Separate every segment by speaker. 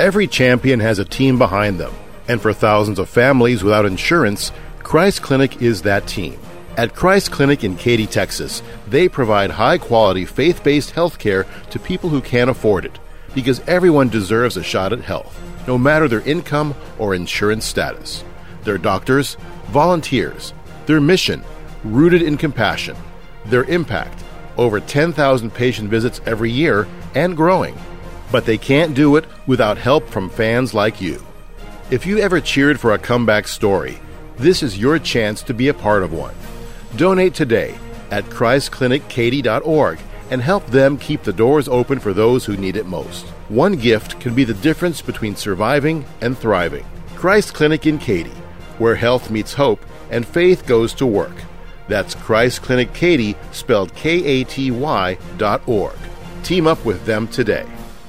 Speaker 1: Every champion has a team behind them, and for thousands of families without insurance, Christ Clinic is that team. At Christ Clinic in Katy, Texas, they provide high-quality, faith-based health care to people who can't afford it, because everyone deserves a shot at health, no matter their income or insurance status. Their doctors, volunteers, their mission, rooted in compassion, their impact, over 10,000 patient visits every year and growing. But they can't do it without help from fans like you. If you ever cheered for a comeback story, this is your chance to be a part of one. Donate today at ChristClinicKaty.org and help them keep the doors open for those who need it most. One gift can be the difference between surviving and thriving. Christ Clinic in Katy, where health meets hope and faith goes to work. That's Christ Clinic Katy, spelled Katy.org. Team up with them today.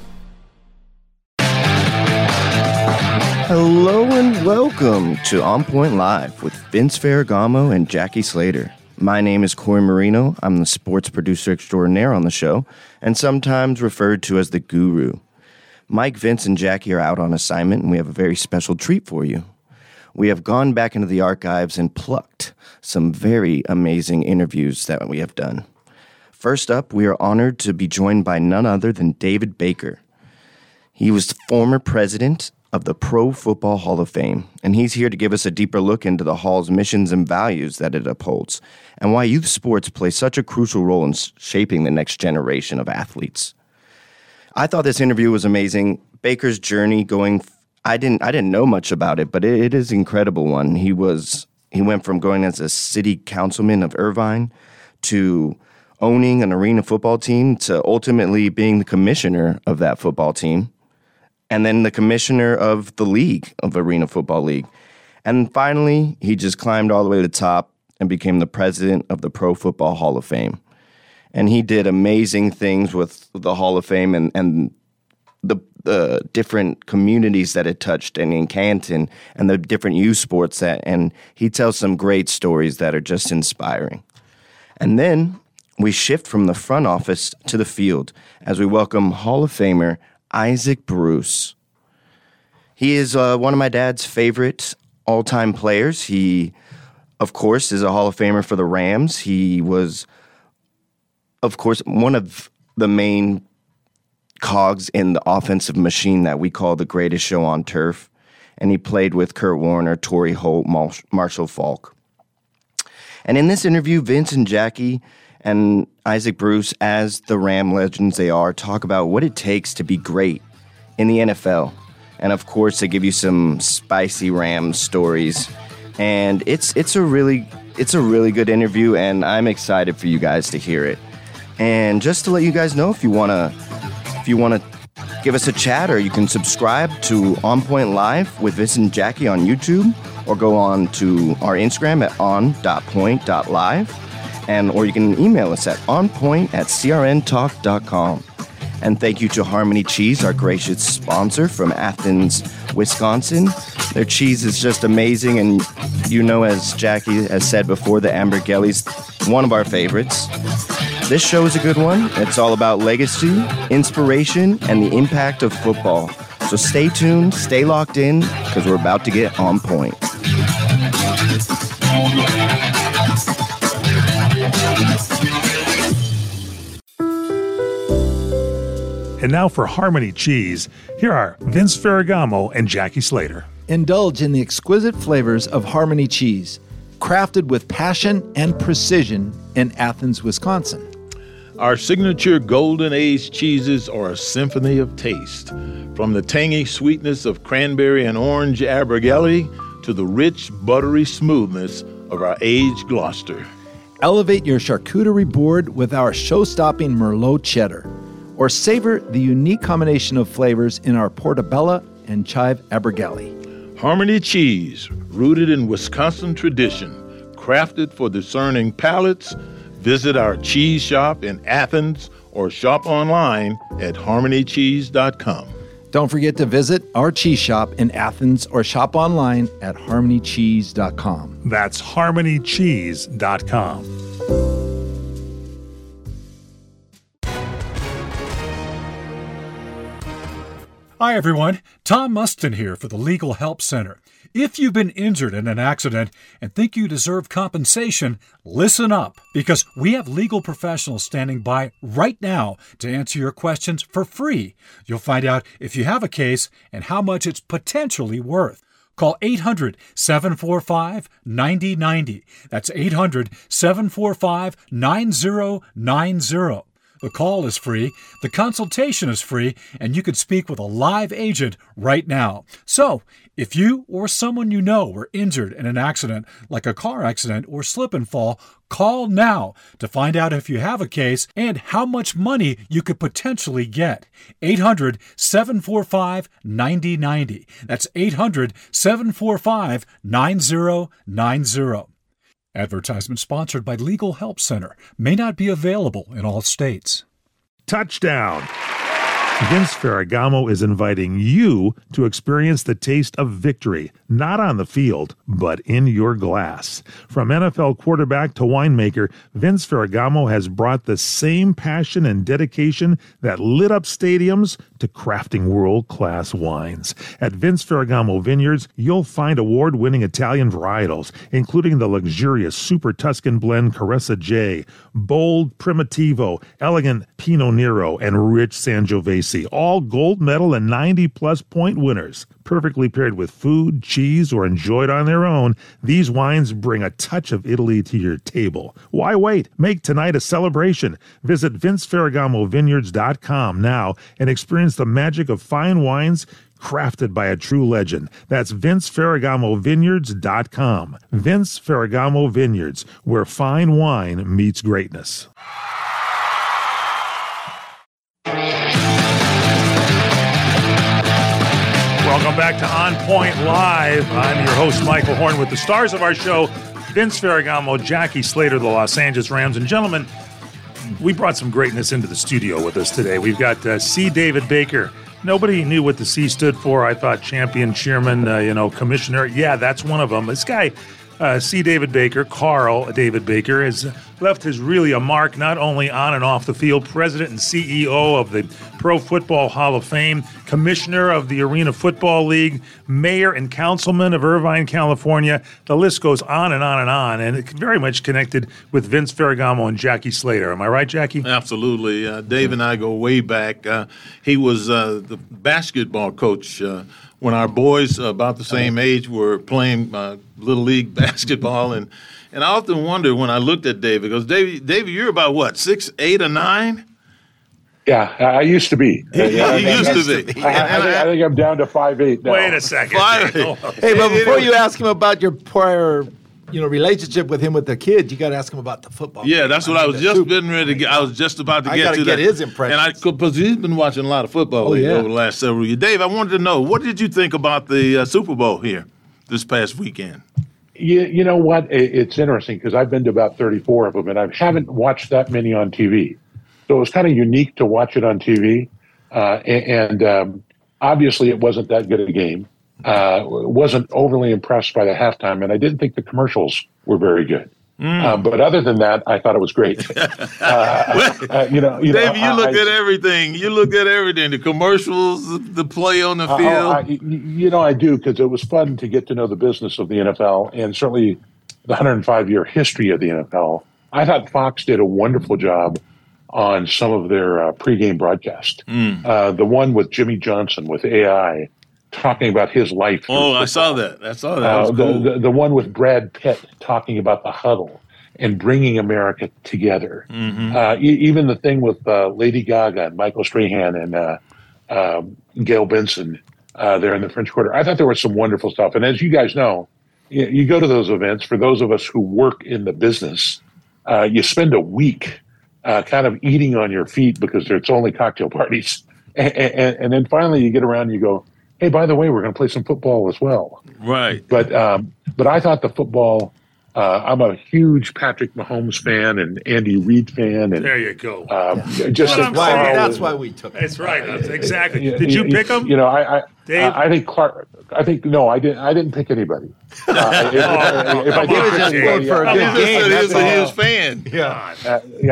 Speaker 2: Hello and welcome to On Point Live with Vince Ferragamo and Jackie Slater. My name is Corey Marino. I'm the sports producer extraordinaire on the show and sometimes referred to as the Guru. Mike, Vince, and Jackie are out on assignment, and we have a very special treat for you. We have gone back into the archives and plucked some very amazing interviews that we have done. First up, we are honored to be joined by none other than David Baker. He was the former president of the Pro Football Hall of Fame, and he's here to give us a deeper look into the Hall's missions and values that it upholds, and why youth sports play such a crucial role in shaping the next generation of athletes. I thought this interview was amazing. Baker's journey I didn't know much about it, but it is an incredible one. He went from going as a city councilman of Irvine to owning an arena football team to ultimately being the commissioner of that football team, and then the commissioner of the league, of Arena Football League. And finally, he just climbed all the way to the top and became the president of the Pro Football Hall of Fame. And he did amazing things with the Hall of Fame and the different communities that it touched, and in Canton, and the different youth sports and he tells some great stories that are just inspiring. And then we shift from the front office to the field as we welcome Hall of Famer Isaac Bruce. He is one of my dad's favorite all-time players. He, of course, is a Hall of Famer for the Rams. He was, of course, one of the main cogs in the offensive machine that we call the greatest show on turf. And he played with Kurt Warner, Torrey Holt, Marshall Faulk. And in this interview, Vince and Jackie and Isaac Bruce, as the Ram legends they are, talk about what it takes to be great in the NFL. And of course, they give you some spicy Ram stories. And it's a really good interview, and I'm excited for you guys to hear it. And just to let you guys know, if you wanna give us a chat, or you can subscribe to On Point Live with Vince and Jackie on YouTube, or go on to our Instagram at on.point.live. Or you can email us at onpoint@crntalk.com. And thank you to Harmony Cheese, our gracious sponsor from Athens, Wisconsin. Their cheese is just amazing, and as Jackie has said before, the Ambergelli's one of our favorites. This show is a good one. It's all about legacy, inspiration, and the impact of football. So stay tuned, stay locked in, because we're about to get on point.
Speaker 3: And now for Harmony Cheese, here are Vince Ferragamo and Jackie Slater.
Speaker 4: Indulge in the exquisite flavors of Harmony Cheese, crafted with passion and precision in Athens, Wisconsin.
Speaker 5: Our signature Golden Age cheeses are a symphony of taste. From the tangy sweetness of cranberry and orange Abergelli to the rich, buttery smoothness of our aged Gloucester.
Speaker 4: Elevate your charcuterie board with our show-stopping Merlot cheddar, or savor the unique combination of flavors in our Portobello and Chive Abergelli.
Speaker 5: Harmony Cheese, rooted in Wisconsin tradition, crafted for discerning palates. Visit our cheese shop in Athens or shop online at harmonycheese.com.
Speaker 4: Don't forget to visit our cheese shop in Athens or shop online at harmonycheese.com.
Speaker 3: That's harmonycheese.com.
Speaker 6: Hi, everyone. Tom Mustin here for the Legal Help Center. If you've been injured in an accident and think you deserve compensation, listen up, because we have legal professionals standing by right now to answer your questions for free. You'll find out if you have a case and how much it's potentially worth. Call 800-745-9090. That's 800-745-9090. The call is free, the consultation is free, and you can speak with a live agent right now. So, if you or someone you know were injured in an accident, like a car accident or slip and fall, call now to find out if you have a case and how much money you could potentially get. 800-745-9090. That's 800-745-9090. Advertisement sponsored by Legal Help Center. May not be available in all states.
Speaker 3: Touchdown. Vince Ferragamo is inviting you to experience the taste of victory, not on the field, but in your glass. From NFL quarterback to winemaker, Vince Ferragamo has brought the same passion and dedication that lit up stadiums to crafting world-class wines. At Vince Ferragamo Vineyards, you'll find award-winning Italian varietals, including the luxurious Super Tuscan blend Caressa J, bold Primitivo, elegant Pinot Nero, and rich Sangiovese, all gold medal and 90-plus point winners. Perfectly paired with food, cheese, or enjoyed on their own, these wines bring a touch of Italy to your table. Why wait? Make tonight a celebration. Visit VinceFerragomoVineyards.com now and experience the magic of fine wines crafted by a true legend. That's VinceFerragomoVineyards.com. Vince Ferragamo Vineyards, where fine wine meets greatness. Welcome back to On Point Live. I'm your host, Michael Horn, with the stars of our show, Vince Ferragamo, Jackie Slater, the Los Angeles Rams. And gentlemen, we brought some greatness into the studio with us today. We've got C. David Baker. Nobody knew what the C stood for. I thought champion, chairman, commissioner. Yeah, that's one of them. This guy, C. David Baker, Carl David Baker, has left really a mark not only on and off the field. President and CEO of the Pro Football Hall of Fame, commissioner of the Arena Football League, mayor and councilman of Irvine, California. The list goes on and on and on, and it's very much connected with Vince Ferragamo and Jackie Slater. Am I right, Jackie?
Speaker 5: Absolutely. Dave and I go way back. He was the basketball coach when our boys about the same age were playing Little League basketball. And I often wonder when I looked at David, because David, you're about what, 6, 8, or 9?
Speaker 7: Yeah, I used to be.
Speaker 5: You used to be.
Speaker 7: I think I'm down to 5'8" now.
Speaker 3: Wait a second.
Speaker 5: 5'8".
Speaker 4: Hey, but before you ask him about your prior, relationship with him with the kids, you got to ask him about the football.
Speaker 5: Yeah, that's what I was just getting ready to get. I was just about to get to that.
Speaker 4: I got to get his impressions.
Speaker 5: Because he's been watching a lot of football over the last several years. Dave, I wanted to know, what did you think about the Super Bowl here this past weekend?
Speaker 7: You know what? It's interesting because I've been to about 34 of them, and I haven't watched that many on TV. So it was kind of unique to watch it on TV. And obviously it wasn't that good a game. Wasn't overly impressed by the halftime, and I didn't think the commercials were very good. But other than that, I thought it was great.
Speaker 5: Dave, you looked at everything. You looked at everything, the commercials, the play on the field.
Speaker 7: I do, because it was fun to get to know the business of the NFL and certainly the 105-year history of the NFL. I thought Fox did a wonderful job on some of their pregame broadcast. The one with Jimmy Johnson with AI talking about his life.
Speaker 5: Oh, I saw that. That was cool.
Speaker 7: The one with Brad Pitt talking about the huddle and bringing America together. Even the thing with Lady Gaga and Michael Strahan and Gail Benson there in the French Quarter. I thought there was some wonderful stuff. And as you guys know, you go to those events. For those of us who work in the business, you spend a week kind of eating on your feet because it's only cocktail parties. And then finally you get around and you go, hey, by the way, we're going to play some football as well.
Speaker 5: Right.
Speaker 7: But I thought the football, I'm a huge Patrick Mahomes fan and Andy Reid fan. And
Speaker 3: there you go.
Speaker 4: That's why we took it.
Speaker 3: That's right. That's exactly. Did you pick him?
Speaker 7: Dave? I think Clark. No, I didn't pick anybody. If I did just vote for a good game,
Speaker 5: that's a huge fan.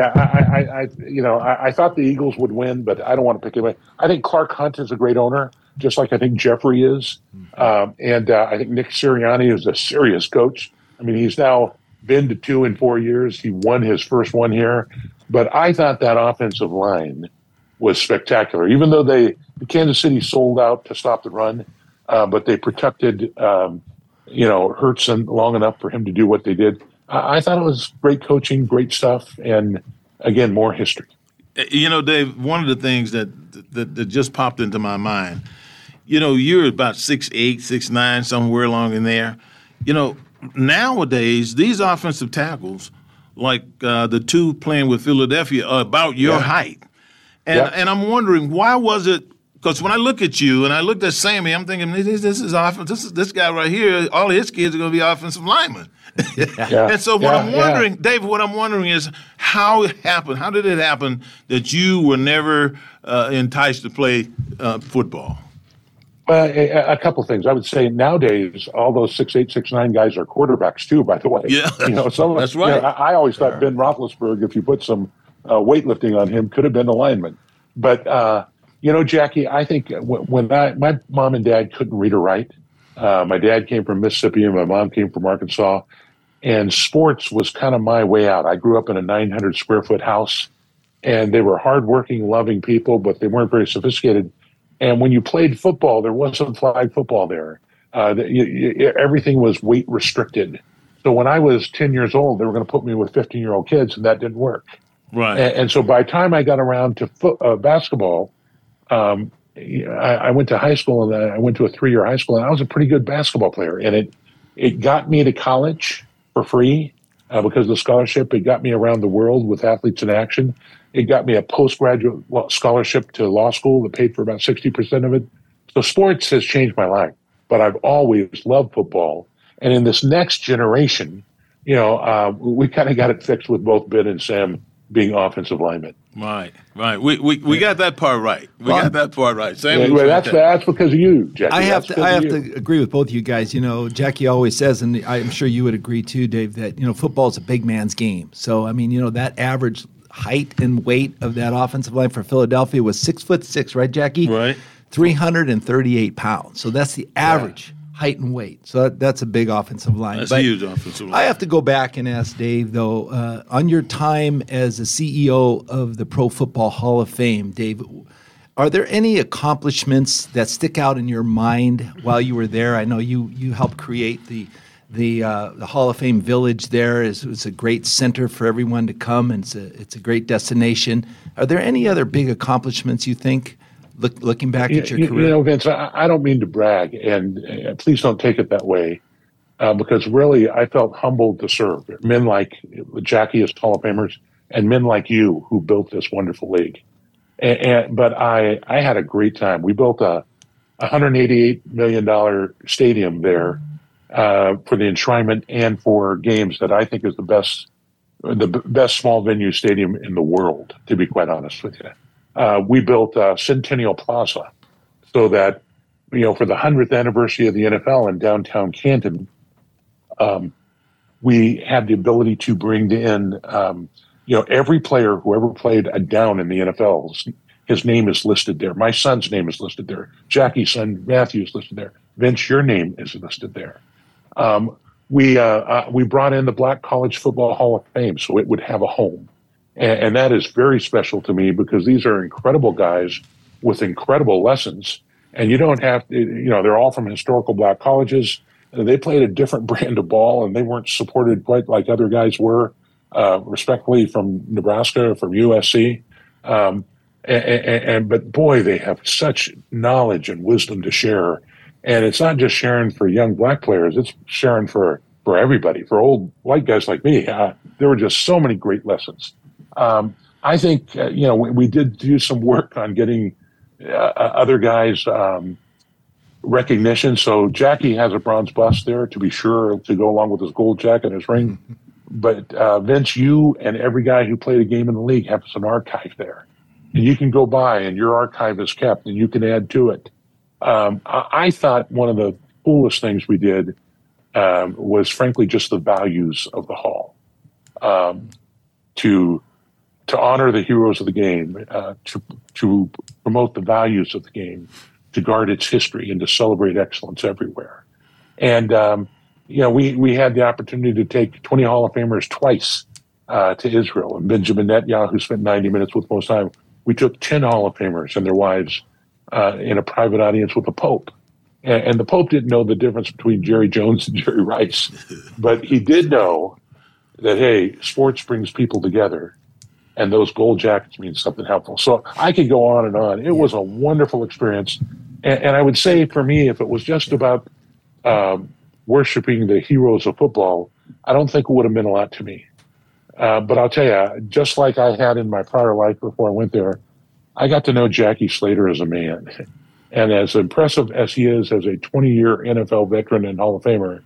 Speaker 7: I thought the Eagles would win, but I don't want to pick anybody. I think Clark Hunt is a great owner. just like I think Jeffrey is. And I think Nick Sirianni is a serious coach. I mean, he's now been to 2 in 4 years. He won his first one here. But I thought that offensive line was spectacular, even though the Kansas City sold out to stop the run, but they protected, Hurts long enough for him to do what they did. I thought it was great coaching, great stuff, and, again, more history.
Speaker 5: Dave, one of the things that just popped into my mind, you're about 6'8", 6'9", somewhere along in there. Nowadays, these offensive tackles, like the two playing with Philadelphia, are about your height. And I'm wondering, why was it? Because when I look at you and I looked at Sammy, I'm thinking, this is offense. This guy right here, all of his kids are going to be offensive linemen. And so I'm wondering, David, what I'm wondering is how it happened. How did it happen that you were never enticed to play football?
Speaker 7: A couple things. I would say nowadays, all those 6'8", 6'9" guys are quarterbacks too, by the way.
Speaker 5: Yeah, that's right.
Speaker 7: I always thought Ben Roethlisberger, if you put some weightlifting on him, could have been a lineman. But, Jackie, I think when my mom and dad couldn't read or write, my dad came from Mississippi and my mom came from Arkansas, and sports was kind of my way out. I grew up in a 900-square-foot house, and they were hardworking, loving people, but they weren't very sophisticated. And when you played football, there wasn't flag football there. Everything was weight restricted. So when I was 10 years old, they were going to put me with 15-year-old kids, and that didn't work.
Speaker 5: Right.
Speaker 7: And so by the time I got around to basketball, I went to high school, and I went to a 3-year high school, and I was a pretty good basketball player. And it got me to college for free because of the scholarship. It got me around the world with Athletes in Action. It got me a postgraduate scholarship to law school that paid for about 60% of it. So sports has changed my life, but I've always loved football. And in this next generation, we kind of got it fixed with both Ben and Sam being offensive linemen.
Speaker 5: Right. We got that part right. Got that part right.
Speaker 7: Sam, that's because of you, Jackie.
Speaker 4: I have to agree with both of you guys. Jackie always says, and I'm sure you would agree too, Dave, that football is a big man's game. So that average height and weight of that offensive line for Philadelphia was 6'6", right, Jackie?
Speaker 5: Right.
Speaker 4: 338 pounds. So that's the average height and weight. So that's a big offensive line.
Speaker 5: That's a huge offensive line.
Speaker 4: I have to go back and ask Dave, though, on your time as the CEO of the Pro Football Hall of Fame, Dave, are there any accomplishments that stick out in your mind while you were there? I know you helped create the Hall of Fame Village there. It's a great center for everyone to come, and it's a great destination. Are there any other big accomplishments you think, looking back at your career?
Speaker 7: Vince, I don't mean to brag, and please don't take it that way, because really I felt humbled to serve men like Jackie as Hall of Famers and men like you who built this wonderful league. But I had a great time. We built a $188 million stadium there for the enshrinement and for games that I think is the best small venue stadium in the world, to be quite honest with you. We built Centennial Plaza so that, for the 100th anniversary of the NFL in downtown Canton, we had the ability to bring in, every player who ever played a down in the NFL, his name is listed there. My son's name is listed there. Jackie's son, Matthew, is listed there. Vince, your name is listed there. We brought in the Black College Football Hall of Fame so it would have a home. And that is very special to me because these are incredible guys with incredible lessons. And you don't have to, they're all from historical black colleges. They played a different brand of ball and they weren't supported quite like other guys were, respectfully from Nebraska, from USC. But boy, they have such knowledge and wisdom to share. And it's not just sharing for young black players, it's sharing for everybody, for old white guys like me. There were just so many great lessons. I think, we did do some work on getting other guys recognition. So Jackie has a bronze bust there, to be sure, to go along with his gold jacket and his ring. But Vince, you and every guy who played a game in the league has an archive there. And you can go by and your archive is kept and you can add to it. I thought one of the coolest things we did was, frankly, just the values of the hall. To honor the heroes of the game, to promote the values of the game, to guard its history and to celebrate excellence everywhere. And, we had the opportunity to take 20 Hall of Famers twice to Israel. And Benjamin Netanyahu spent 90 minutes with most time. We took 10 Hall of Famers and their wives in a private audience with the Pope. And the Pope didn't know the difference between Jerry Jones and Jerry Rice. But he did know that, hey, sports brings people together. And those gold jackets mean something helpful. So I could go on and on. It was a wonderful experience. And I would say for me, if it was just about worshiping the heroes of football, I don't think it would have meant a lot to me. But I'll tell you, just like I had in my prior life before I went there, I got to know Jackie Slater as a man. And as impressive as he is as a 20-year NFL veteran and Hall of Famer,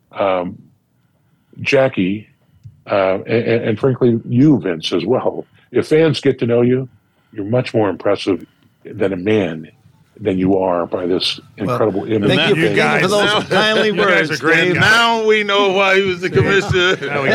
Speaker 7: Jackie, and frankly, you, Vince, as well, if fans get to know you, you're much more impressive than a man than you are by this incredible image.
Speaker 4: Thank you for those kindly words.
Speaker 5: Now we know why he was the commissioner.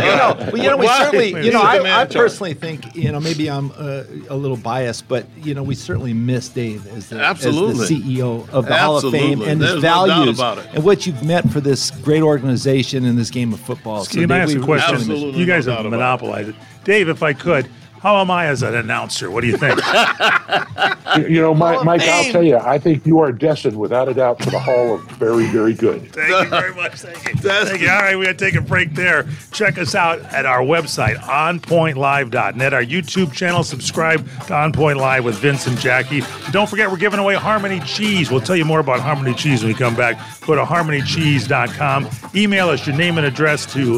Speaker 4: I personally think, maybe I'm a little biased, but, we certainly miss Dave as the CEO of the Hall of Fame and his values and what you've meant for this great organization and this game of football.
Speaker 3: Can I ask a question? You guys have monopolized it. Dave, if I could, how am I as an announcer? What do you think?
Speaker 7: Mike, I'll tell you, I think you are destined, without a doubt, for the Hall of Very, Very Good.
Speaker 3: Thank you very much. Thank you. All right, we got to take a break there. Check us out at our website, onpointlive.net, our YouTube channel. Subscribe to On Point Live with Vince and Jackie. Don't forget, we're giving away Harmony Cheese. We'll tell you more about Harmony Cheese when we come back. Go to harmonycheese.com. Email us your name and address to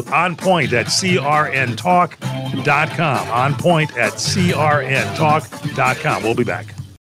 Speaker 3: onpoint@crntalk.com. onpoint@crntalk.com. We'll be back.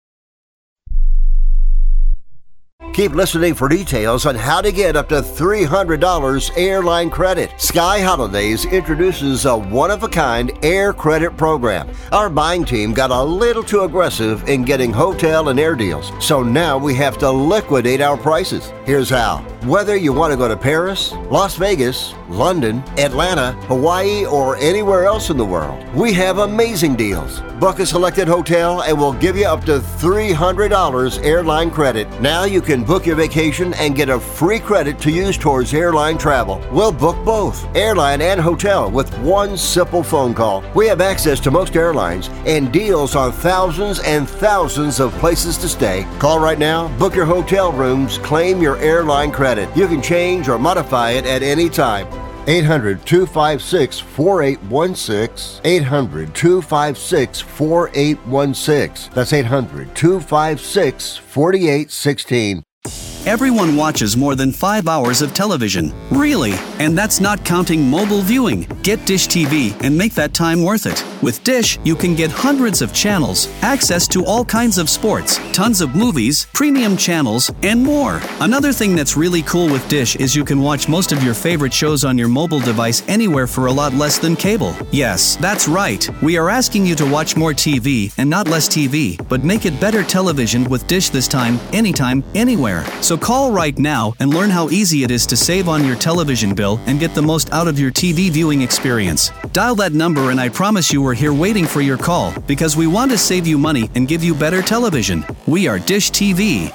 Speaker 8: Keep listening for details on how to get up to $300 airline credit. Sky Holidays introduces a one-of-a-kind air credit program. Our buying team got a little too aggressive in getting hotel and air deals, so now we have to liquidate our prices. Here's how. Whether you want to go to Paris, Las Vegas, London, Atlanta, Hawaii, or anywhere else in the world, we have amazing deals. Book a selected hotel and we'll give you up to $300 airline credit. Now you can book your vacation and get a free credit to use towards airline travel. We'll book both, airline and hotel, with one simple phone call. We have access to most airlines and deals on thousands and thousands of places to stay. Call right now, book your hotel rooms, claim your airline credit. You can change or modify it at any time. 800-256-4816. 800-256-4816. That's 800-256-4816.
Speaker 9: Everyone watches more than 5 hours of television. Really? And that's not counting mobile viewing. Get Dish TV and make that time worth it. With Dish, you can get hundreds of channels, access to all kinds of sports, tons of movies, premium channels, and more. Another thing that's really cool with Dish is you can watch most of your favorite shows on your mobile device anywhere for a lot less than cable. Yes, that's right. We are asking you to watch more TV and not less TV, but make it better television with Dish this time, anytime, anywhere. So call right now and learn how easy it is to save on your television bill and get the most out of your TV viewing experience. Dial that number and I promise you we're here waiting for your call because we want to save you money and give you better television. We are Dish TV.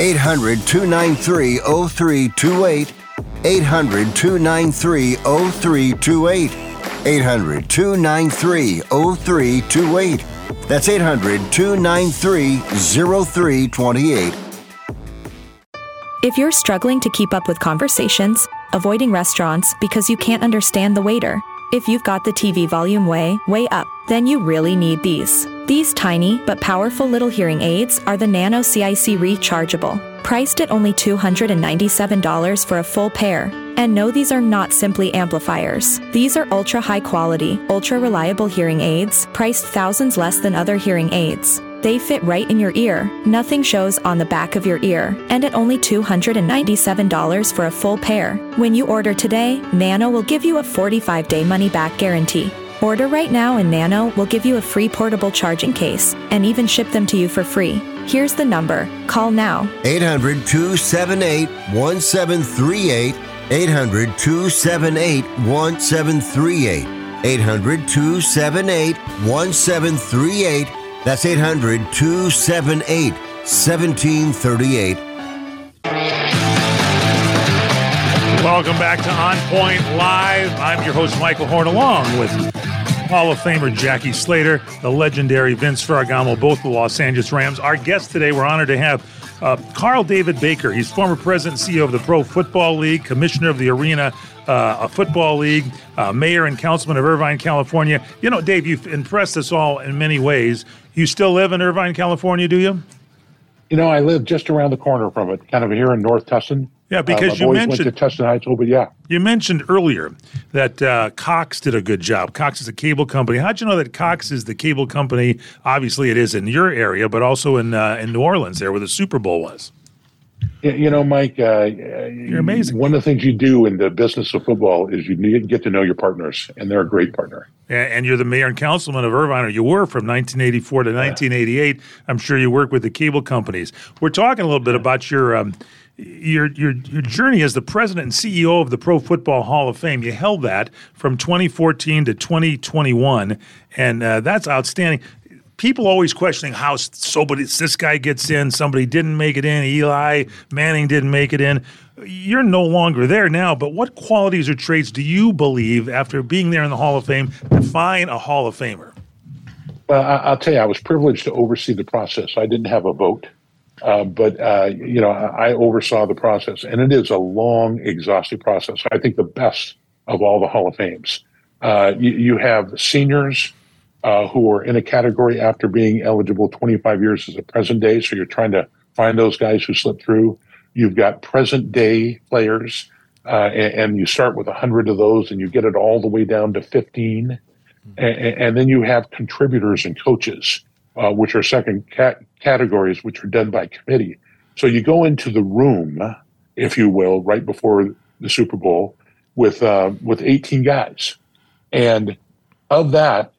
Speaker 8: 800-293-0328. 800-293-0328. 800-293-0328. That's 800-293-0328.
Speaker 10: If you're struggling to keep up with conversations, avoiding restaurants because you can't understand the waiter, if you've got the TV volume way up, then you really need these. These tiny but powerful little hearing aids are the Nano CIC Rechargeable, priced at only $297 for a full pair. And no, these are not simply amplifiers. These are ultra high quality, ultra reliable hearing aids, priced thousands less than other hearing aids. They fit right in your ear, nothing shows on the back of your ear, and at only $297 for a full pair. When you order today, Nano will give you a 45-day money-back guarantee. Order right now and Nano will give you a free portable charging case and even ship them to you for free. Here's the number. Call now.
Speaker 8: 800-278-1738. 800-278-1738. 800-278-1738. That's 800-278-1738. 1738.
Speaker 3: Welcome back to On Point Live. I'm your host, Michael Horn, along with Hall of Famer Jackie Slater, the legendary Vince Ferragamo, both the Los Angeles Rams. Our guest today, we're honored to have Carl David Baker. He's former president and CEO of the Pro Football League, commissioner of the Arena Football League, mayor and councilman of Irvine, California. You know, Dave, you've impressed us all in many ways. You still live in Irvine, California, do you?
Speaker 7: You know, I live just around the corner from it, kind of here in North Tustin.
Speaker 3: Yeah, because
Speaker 7: you mentioned went to Tustin High School, but yeah.
Speaker 3: You mentioned earlier that Cox did a good job. Cox is a cable company. How'd you know that Cox is the cable company? Obviously, it is in your area, but also in New Orleans, there where the Super Bowl was.
Speaker 7: You know, Mike,
Speaker 3: you're amazing.
Speaker 7: One of the things you do in the business of football is you need to get to know your partners, and they're a great partner.
Speaker 3: And you're the mayor and councilman of Irvine, or you were from 1984 to 1988. I'm sure you work with the cable companies. We're talking a little bit about your journey as the president and CEO of the Pro Football Hall of Fame. You held that from 2014 to 2021, and that's outstanding. People always questioning how this guy gets in, somebody didn't make it in, Eli Manning didn't make it in. You're no longer there now, but what qualities or traits do you believe, after being there in the Hall of Fame, define a Hall of Famer?
Speaker 7: Well, I'll tell you, I was privileged to oversee the process. I didn't have a vote. But I oversaw the process, and it is a long, exhaustive process. I think the best of all the Hall of Fames. You have seniors who are in a category after being eligible 25 years as a present day, so you're trying to find those guys who slipped through. You've got present day players, and you start with 100 of those, and you get it all the way down to 15. And then you have contributors and coaches, which are second categories, which are done by committee. So you go into the room, if you will, right before the Super Bowl with 18 guys. And of that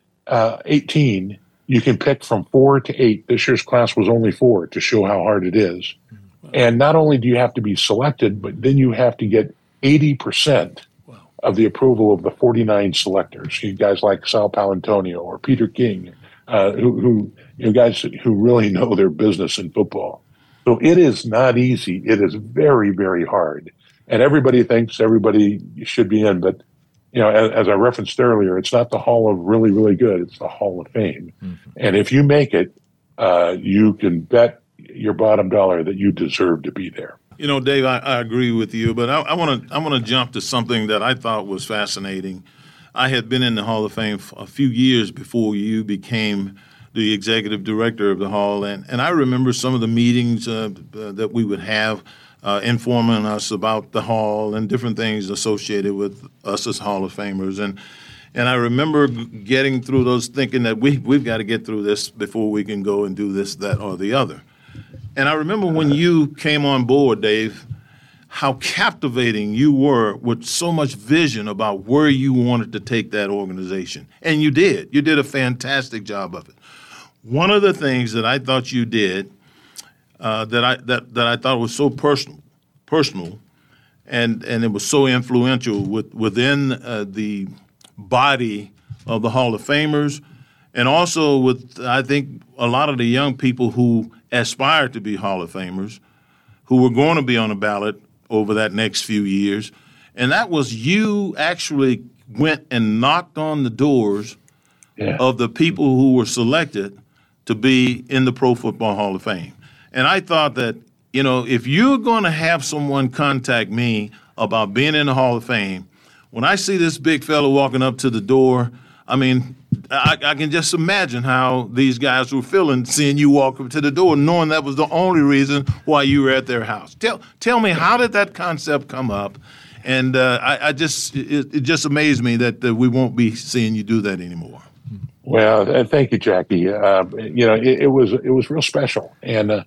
Speaker 7: 18, you can pick from 4 to 8. This year's class was only 4 to show how hard it is. And not only do you have to be selected, but then you have to get 80% of the approval of the 49 selectors. You guys like Sal Palantonio or Peter King, who guys who really know their business in football. So it is not easy. It is very, very hard. And everybody thinks everybody should be in, but as I referenced earlier, it's not the Hall of really, really good. It's the Hall of Fame. Mm-hmm. And if you make it, you can bet your bottom dollar that you deserve to be there.
Speaker 5: You know, Dave, I agree with you, but I want to jump to something that I thought was fascinating. I had been in the Hall of Fame a few years before you became the executive director of the Hall, and I remember some of the meetings that we would have informing us about the Hall and different things associated with us as Hall of Famers. And I remember getting through those thinking that we've got to get through this before we can go and do this, that, or the other. And I remember when you came on board, Dave, how captivating you were with so much vision about where you wanted to take that organization. And you did. You did a fantastic job of it. One of the things that I thought you did that I thought was so personal, and it was so influential within the body of the Hall of Famers, and also with, I think, a lot of the young people who aspire to be Hall of Famers, who were going to be on the ballot over that next few years. And that was you actually went and knocked on the doors of the people who were selected to be in the Pro Football Hall of Fame. And I thought that, if you're going to have someone contact me about being in the Hall of Fame, when I see this big fellow walking up to the door, I mean, I can just imagine how these guys were feeling seeing you walk up to the door, knowing that was the only reason why you were at their house. Tell me, how did that concept come up? And it just amazed me that we won't be seeing you do that anymore.
Speaker 7: Well, thank you, Jackie. It was real special. And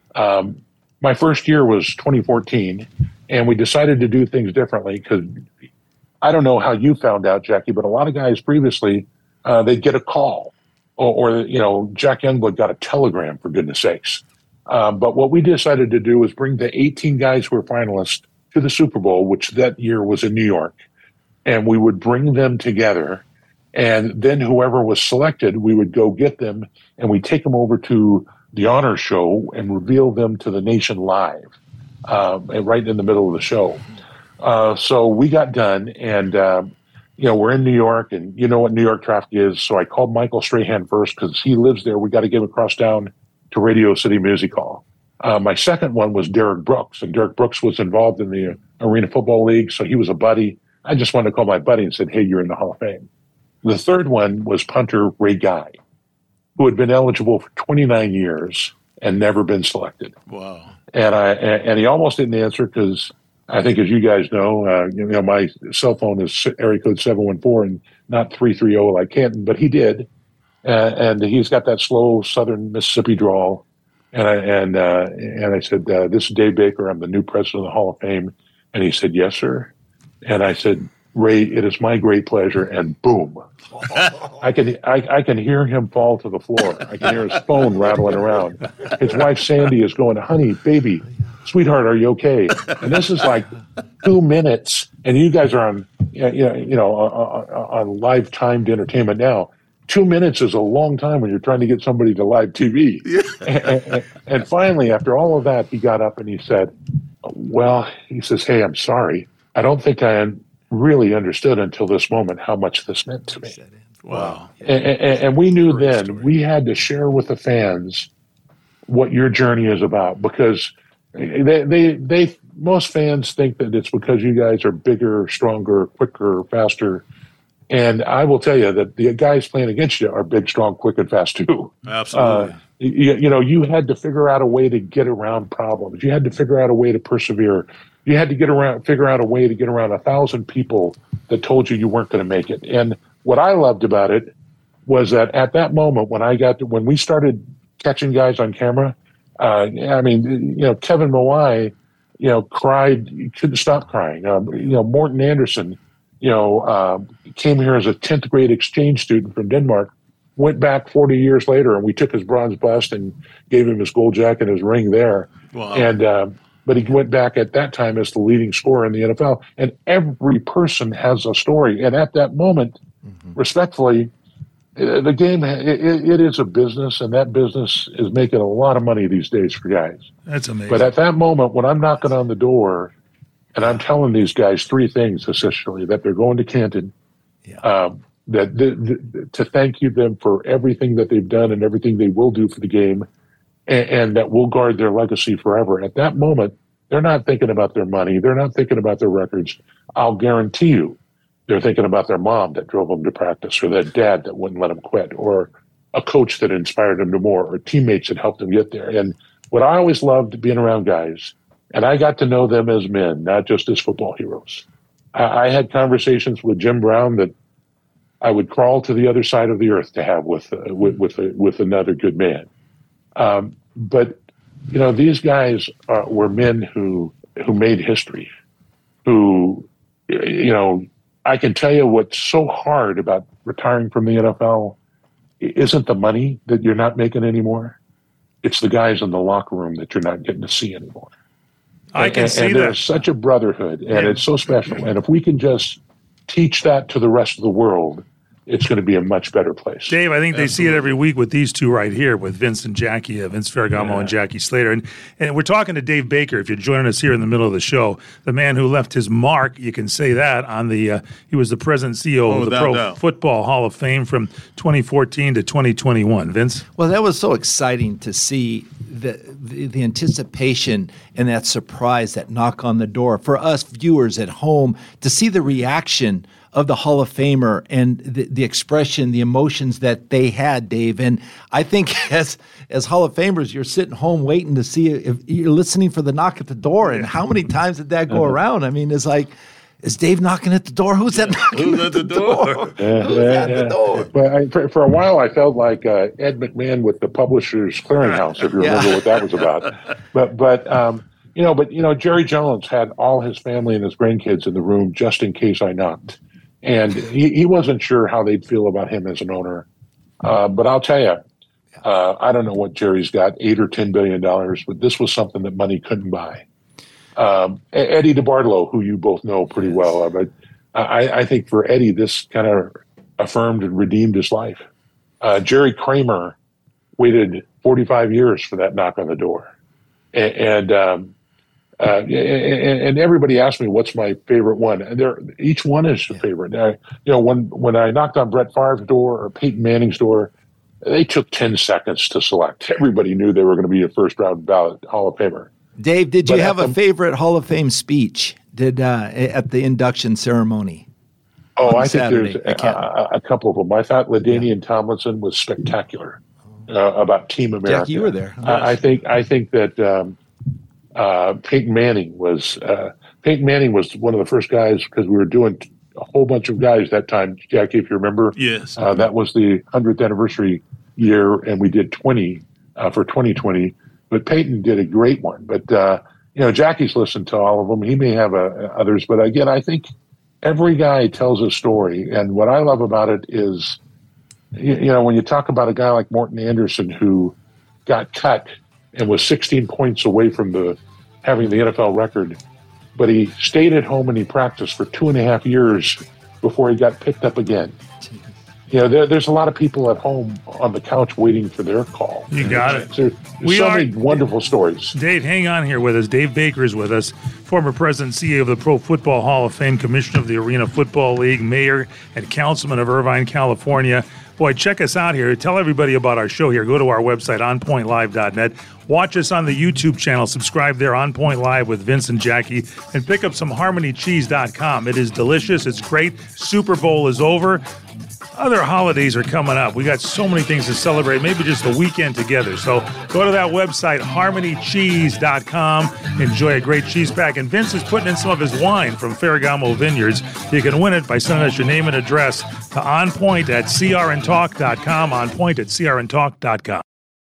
Speaker 7: my first year was 2014, and we decided to do things differently because I don't know how you found out, Jackie, but a lot of guys previously, they'd get a call or Jack Youngblood got a telegram, for goodness sakes. But what we decided to do was bring the 18 guys who were finalists to the Super Bowl, which that year was in New York, and we would bring them together. And then whoever was selected, we would go get them, and we'd take them over to the honor show and reveal them to the nation live, right in the middle of the show. So we got done, and we're in New York, and you know what New York traffic is. So I called Michael Strahan first because he lives there. We got to get him across town to Radio City Music Hall. My second one was Derek Brooks, and Derek Brooks was involved in the Arena Football League, so he was a buddy. I just wanted to call my buddy and said, hey, you're in the Hall of Fame. The third one was punter Ray Guy, who had been eligible for 29 years and never been selected.
Speaker 5: Wow.
Speaker 7: And he almost didn't answer because I think, as you guys know, my cell phone is area code 714 and not 330 like Canton, but he did. And he's got that slow Southern Mississippi drawl. And I said, this is Dave Baker. I'm the new president of the Hall of Fame. And he said, yes, sir. And I said, Ray, it is my great pleasure. And boom, I can hear him fall to the floor. I can hear his phone rattling around. His wife, Sandy, is going, honey, baby, sweetheart, are you okay? And this is like 2 minutes. And you guys are on, on live timed entertainment now. 2 minutes is a long time when you're trying to get somebody to live TV. Yeah. And finally, after all of that, he got up and he said, he says, hey, I'm sorry. I don't think I really understood until this moment how much this meant to me.
Speaker 5: Wow.
Speaker 7: And we knew then we had to share with the fans what your journey is about, because they most fans think that it's because you guys are bigger, stronger, quicker, faster. And I will tell you that the guys playing against you are big, strong, quick, and fast too.
Speaker 5: Absolutely.
Speaker 7: You had to figure out a way to get around problems. You had to figure out a way to persevere. You had to figure out a way to get around 1,000 people that told you weren't going to make it. And what I loved about it was that at that moment when we started catching guys on camera, Kevin Mawai, cried, he couldn't stop crying. Morten Anderson, came here as a 10th grade exchange student from Denmark, went back 40 years later, and we took his bronze bust and gave him his gold jacket and his ring there. Wow. But he went back at that time as the leading scorer in the NFL. And every person has a story. And at that moment, respectfully, the game, it is a business, and that business is making a lot of money these days for guys.
Speaker 3: That's amazing.
Speaker 7: But at that moment, when I'm knocking on the door and I'm telling these guys three things, essentially, that they're going to Canton, to thank them for everything that they've done and everything they will do for the game, and that will guard their legacy forever. At that moment, they're not thinking about their money. They're not thinking about their records. I'll guarantee you they're thinking about their mom that drove them to practice, or their dad that wouldn't let them quit, or a coach that inspired them to more, or teammates that helped them get there. And what I always loved being around guys, and I got to know them as men, not just as football heroes. I had conversations with Jim Brown that I would crawl to the other side of the earth to have with another good man. But these guys were men who made history. Who, I can tell you what's so hard about retiring from the NFL isn't the money that you're not making anymore. It's the guys in the locker room that you're not getting to see anymore.
Speaker 3: I can see that.
Speaker 7: There's such a brotherhood, and it's so special. And if we can just teach that to the rest of the world, it's going to be a much better place.
Speaker 3: Dave, I think they see it every week with these two right here, with Vince and Jackie, Vince Ferragamo and Jackie Slater. And we're talking to Dave Baker, if you're joining us here in the middle of the show, the man who left his mark, you can say that, on the he was the president CEO of the Pro Football Hall of Fame from 2014 to 2021. Vince?
Speaker 4: Well, that was so exciting to see the anticipation and that surprise, that knock on the door. For us viewers at home, to see the reaction of the Hall of Famer and the expression, the emotions that they had, Dave. And I think as Hall of Famers, you're sitting home waiting to see if you're listening for the knock at the door. And how many times did that go around? I mean, it's like, is Dave knocking at the door? Who's that knocking at the door? Who's at the door?
Speaker 7: Well, for a while, I felt like Ed McMahon with the Publishers Clearinghouse, if you remember what that was about. But Jerry Jones had all his family and his grandkids in the room just in case I knocked. And he wasn't sure how they'd feel about him as an owner. But I'll tell you, I don't know what Jerry's got, $8 or $10 billion, but this was something that money couldn't buy. Eddie DeBartolo, who you both know pretty well, but I think for Eddie, this kind of affirmed and redeemed his life. Jerry Kramer, waited 45 years for that knock on the door. And everybody asked me, what's my favorite one? And each one is a favorite. When I knocked on Brett Favre's door or Peyton Manning's door, they took 10 seconds to select. Everybody knew they were going to be a first-round ballot Hall of Famer.
Speaker 4: Dave, did you have a favorite Hall of Fame speech at the induction ceremony?
Speaker 7: Oh, I think there's a couple of them. I thought LaDainian Tomlinson was spectacular about Team America.
Speaker 4: Jack, you were there.
Speaker 7: I think that Peyton Manning was one of the first guys, because we were doing a whole bunch of guys that time. Jackie, if you remember,
Speaker 5: yes,
Speaker 7: that was the 100th anniversary year, and we did 20 for 2020. But Peyton did a great one. But Jackie's listened to all of them. He may have others, but again, I think every guy tells a story. And what I love about it is, when you talk about a guy like Morton Anderson, who got cut and was 16 points away from having the NFL record, but he stayed at home and he practiced for 2.5 years before he got picked up again. There's a lot of people at home on the couch waiting for their call.
Speaker 3: You got it.
Speaker 7: There's so many wonderful stories.
Speaker 3: Dave, hang on here with us. Dave Baker is with us, former president and CEO of the Pro Football Hall of Fame, commissioner of the Arena Football League, mayor and councilman of Irvine, California. Boy, check us out here. Tell everybody about our show here. Go to our website, onpointlive.net. Watch us on the YouTube channel. Subscribe there, On Point Live with Vince and Jackie. And pick up some HarmonyCheese.com. It is delicious. It's great. Super Bowl is over. Other holidays are coming up. We got so many things to celebrate, maybe just a weekend together. So go to that website, HarmonyCheese.com. Enjoy a great cheese pack. And Vince is putting in some of his wine from Ferragamo Vineyards. You can win it by sending us your name and address to onpoint@crntalk.com, onpoint@crntalk.com.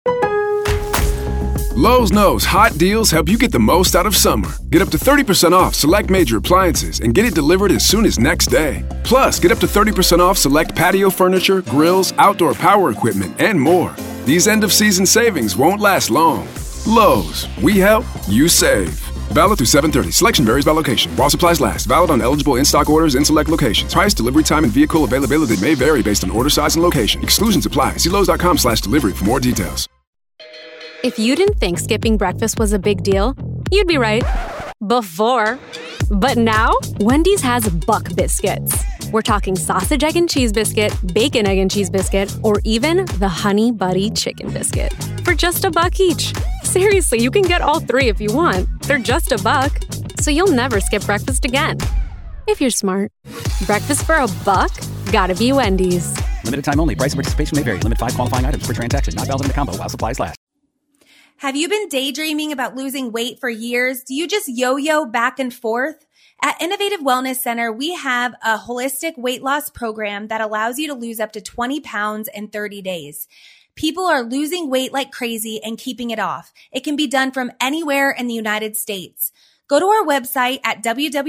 Speaker 11: Lowe's knows hot deals help you get the most out of summer. Get up to 30% off select major appliances and get it delivered as soon as next day. Plus, get up to 30% off select patio furniture, grills, outdoor power equipment, and more. These end-of-season savings won't last long. Lowe's, we help, you save. Valid through 7/30. Selection varies by location. While supplies last. Valid on eligible in-stock orders in select locations. Price, delivery time, and vehicle availability may vary based on order size and location. Exclusions apply. See Lowe's.com/delivery for more details.
Speaker 12: If you didn't think skipping breakfast was a big deal, you'd be right. Before. But now, Wendy's has Buck Biscuits. We're talking sausage, egg, and cheese biscuit, bacon, egg, and cheese biscuit, or even the Honey Buddy chicken biscuit. For just $1 each. Seriously, you can get all three if you want. They're just $1, so you'll never skip breakfast again. If you're smart. Breakfast for $1? Gotta be Wendy's.
Speaker 13: Limited time only. Price and participation may vary. Limit 5 qualifying items per transaction. Not valid in the combo while supplies last.
Speaker 14: Have you been daydreaming about losing weight for years? Do you just yo-yo back and forth? At Innovative Wellness Center, we have a holistic weight loss program that allows you to lose up to 20 pounds in 30 days. People are losing weight like crazy and keeping it off. It can be done from anywhere in the United States. Go to our website at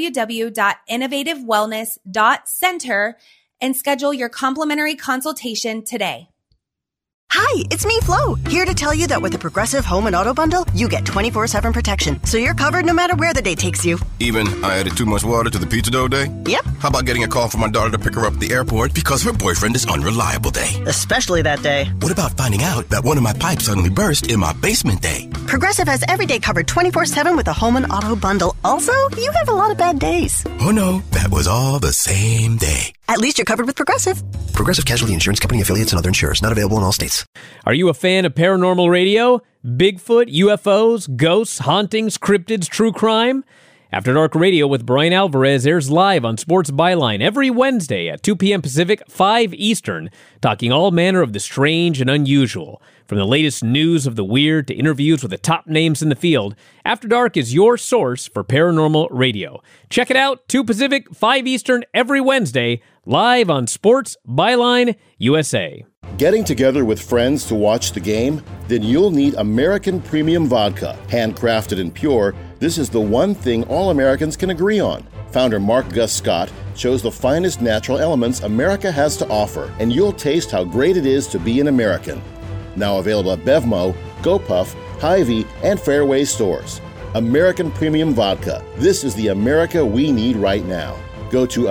Speaker 14: www.innovativewellness.center and schedule your complimentary consultation today.
Speaker 15: Hi, it's me, Flo, here to tell you that with the Progressive Home and Auto Bundle, you get 24/7 protection, so you're covered no matter where the day takes you.
Speaker 16: Even I added too much water to the pizza dough day?
Speaker 15: Yep.
Speaker 16: How about getting a call from my daughter to pick her up at the airport because her boyfriend is unreliable day?
Speaker 15: Especially that day.
Speaker 16: What about finding out that one of my pipes suddenly burst in my basement day?
Speaker 15: Progressive has every day covered 24/7 with a Home and Auto Bundle. Also, you have a lot of bad days.
Speaker 16: Oh no, that was all the same day.
Speaker 15: At least you're covered with Progressive.
Speaker 17: Progressive Casualty Insurance Company affiliates and other insurers. Not available in all states.
Speaker 18: Are you a fan of paranormal radio? Bigfoot, UFOs, ghosts, hauntings, cryptids, true crime? After Dark Radio with Brian Alvarez airs live on Sports Byline every Wednesday at 2 p.m. Pacific, 5 Eastern, talking all manner of the strange and unusual. From the latest news of the weird to interviews with the top names in the field, After Dark is your source for paranormal radio. Check it out, 2 Pacific, 5 Eastern, every Wednesday, live on Sports Byline USA.
Speaker 1: Getting together with friends to watch the game? Then you'll need American Premium Vodka. Handcrafted and pure, this is the one thing all Americans can agree on. Founder Mark Gus Scott chose the finest natural elements America has to offer, and you'll taste how great it is to be an American. Now available at Bevmo, GoPuff, Hy-Vee, and Fairway stores. American Premium Vodka. This is the America we need right now. Go to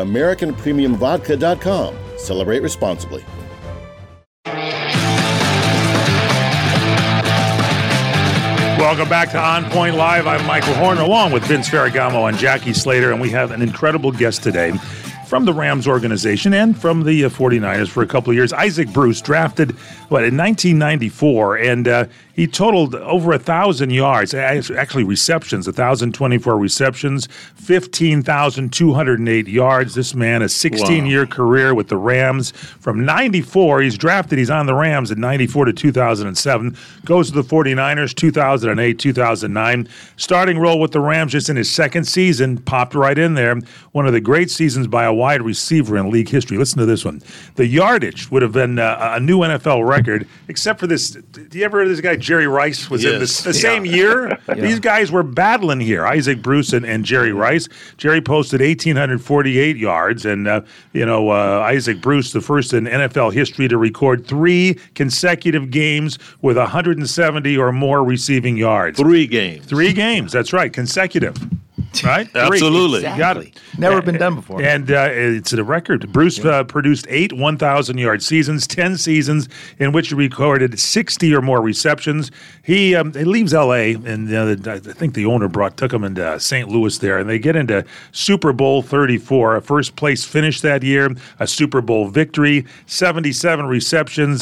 Speaker 1: AmericanPremiumVodka.com. Celebrate responsibly.
Speaker 3: Welcome back to On Point Live. I'm Michael Horn, along with Vince Ferragamo and Jackie Slater, and we have an incredible guest today from the Rams organization and from the 49ers for a couple of years. Isaac Bruce, drafted, in 1994, and he totaled over 1,000 yards, actually receptions, 1,024 receptions, 15,208 yards. This man, a 16-year career with the Rams. From 94, he's drafted, he's on the Rams in 94 to 2007, goes to the 49ers 2008, 2009. Starting role with the Rams just in his second season, popped right in there. One of the great seasons by a wide receiver in league history. Listen to this one. The yardage would have been a new NFL record, except for this. Do you ever heard of this guy, Jerry Rice? Was in the same year? Yeah. These guys were battling here, Isaac Bruce and Jerry Rice. Jerry posted 1,848 yards, and, Isaac Bruce, the first in NFL history to record 3 consecutive games with 170 or more receiving yards.
Speaker 5: 3 games.
Speaker 3: 3 games, that's right, consecutive. Right?
Speaker 5: Absolutely.
Speaker 4: Exactly.
Speaker 3: Got it.
Speaker 4: Never been done before.
Speaker 3: And it's a record. Bruce produced 8 1,000-yard seasons, 10 seasons in which he recorded 60 or more receptions. He leaves L.A., and I think the owner took him into St. Louis there, and they get into Super Bowl 34, a first-place finish that year, a Super Bowl victory, 77 receptions,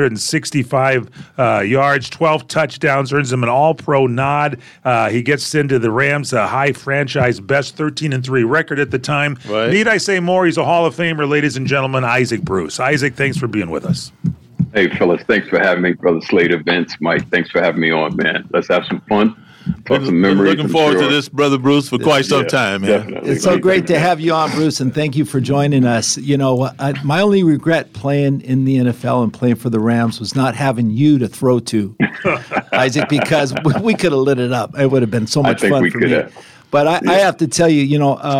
Speaker 3: 1,165 yards, 12 touchdowns, earns him an All-Pro nod. He gets into the Rams' high franchise best 13-3 record at the time.
Speaker 5: Right.
Speaker 3: Need I say more? He's a Hall of Famer, ladies and gentlemen, Isaac Bruce. Isaac, thanks for being with us.
Speaker 19: Hey, fellas, thanks for having me. Brother Slater, Vince, Mike, thanks for having me on, man. Let's have some fun. Talk some memories.
Speaker 5: Looking forward to this, Brother Bruce, for quite some time, man.
Speaker 19: Definitely.
Speaker 4: It's so great to have you on, Bruce, and thank you for joining us. My only regret playing in the NFL and playing for the Rams was not having you to throw to, Isaac, because we could have lit it up. It would have been so much fun for me. But I have to tell you,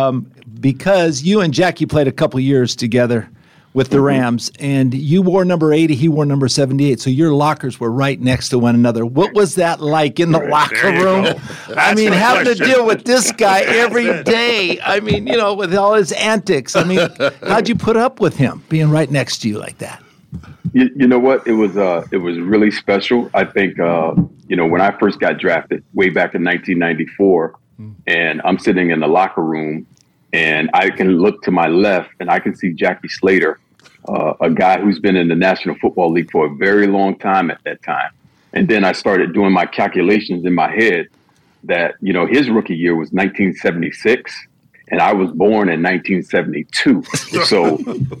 Speaker 4: because you and Jackie played a couple years together with the Rams, and you wore number 80, he wore number 78, so your lockers were right next to one another. What was that like in the locker room? Having to deal with this guy every day. With all his antics. How'd you put up with him being right next to you like that?
Speaker 19: You know what? It was really special. I think, when I first got drafted way back in 1994, and I'm sitting in the locker room, and I can look to my left, and I can see Jackie Slater, a guy who's been in the National Football League for a very long time at that time. And then I started doing my calculations in my head that, his rookie year was 1976, and I was born in 1972. So,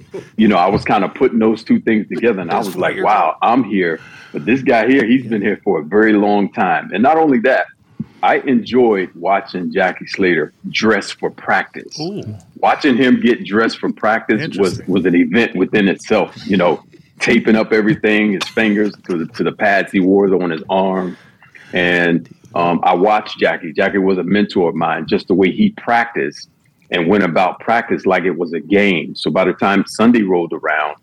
Speaker 19: I was kind of putting those two things together, and I was like, wow, I'm here. But this guy here, he's been here for a very long time. And not only that, I enjoyed watching Jackie Slater dress for practice.
Speaker 3: Ooh.
Speaker 19: Watching him get dressed for practice was an event within itself. Taping up everything, his fingers to the pads he wore on his arm. And I watched Jackie. Jackie was a mentor of mine, just the way he practiced and went about practice like it was a game. So by the time Sunday rolled around,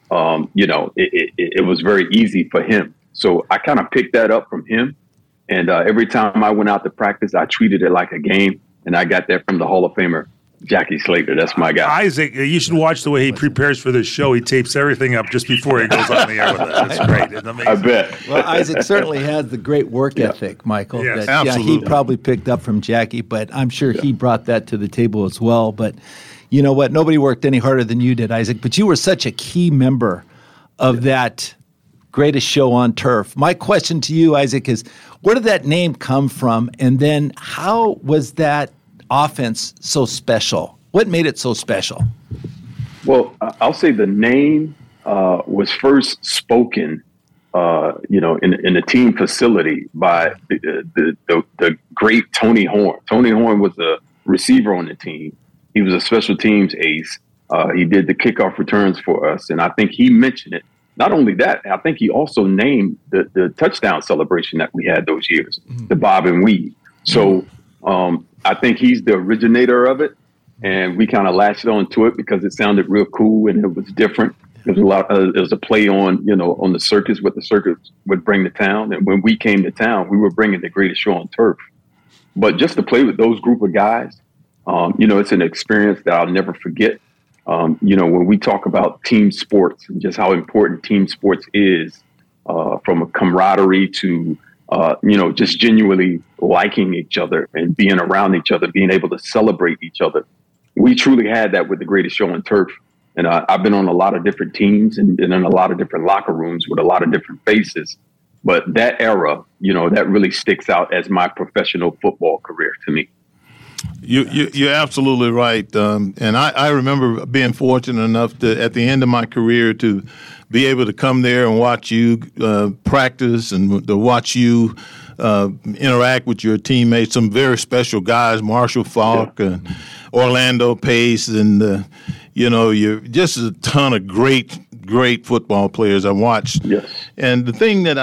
Speaker 19: it was very easy for him. So I kind of picked that up from him. And every time I went out to practice, I treated it like a game. And I got that from the Hall of Famer, Jackie Slater. That's my guy.
Speaker 3: Isaac, you should watch the way he prepares for this show. He tapes everything up just before he goes on the air with it. That's great. It's amazing.
Speaker 19: I bet.
Speaker 4: Well, Isaac certainly has the great work ethic, Michael.
Speaker 3: Yes,
Speaker 4: absolutely. He probably picked up from Jackie, but I'm sure he brought that to the table as well. But you know what? Nobody worked any harder than you did, Isaac. But you were such a key member of that greatest show on turf. My question to you, Isaac, is where did that name come from? And then how was that offense so special? What made it so special?
Speaker 19: Well, I'll say the name was first spoken, in the team facility by the great Tony Horn. Tony Horn was a receiver on the team. He was a special teams ace. He did the kickoff returns for us, and I think he mentioned it. Not only that, I think he also named the touchdown celebration that we had those years, the bob and weave. So I think he's the originator of it, and we kind of latched on to it because it sounded real cool and it was different. There was a play on the circus, what the circus would bring to town. And when we came to town, we were bringing the greatest show on turf. But just to play with those group of guys, it's an experience that I'll never forget. When we talk about team sports and just how important team sports is, from a camaraderie to, just genuinely liking each other and being around each other, being able to celebrate each other. We truly had that with the Greatest Show on Turf. And I've been on a lot of different teams and been in a lot of different locker rooms with a lot of different faces. But that era, that really sticks out as my professional football career to me.
Speaker 5: You're absolutely right. And I remember being fortunate enough to, at the end of my career, to be able to come there and watch you practice and to watch you interact with your teammates, some very special guys, Marshall Faulk and Orlando Pace, and you're just a ton of great football players I watched.
Speaker 19: Yes.
Speaker 5: And the thing that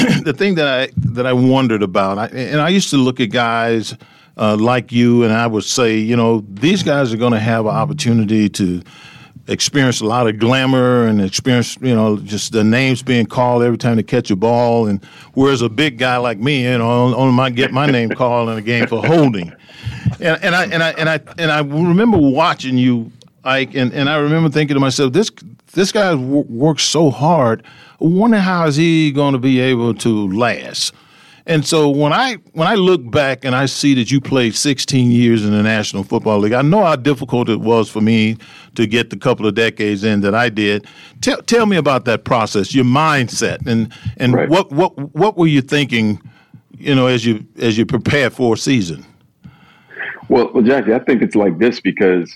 Speaker 5: I wondered about, I used to look at guys like you, and I would say, these guys are going to have an opportunity to experience a lot of glamour and experience, just the names being called every time they catch a ball. And whereas a big guy like me, only might get my name called in a game for holding. And I remember watching you, Ike, and I remember thinking to myself, this guy works so hard. I wonder how is he going to be able to last. And so when I look back and I see that you played 16 years in the National Football League, I know how difficult it was for me to get the couple of decades in that I did. Tell me about that process, your mindset, and right. what were you thinking, as you prepared for a season?
Speaker 19: Well, Jackie, I think it's like this because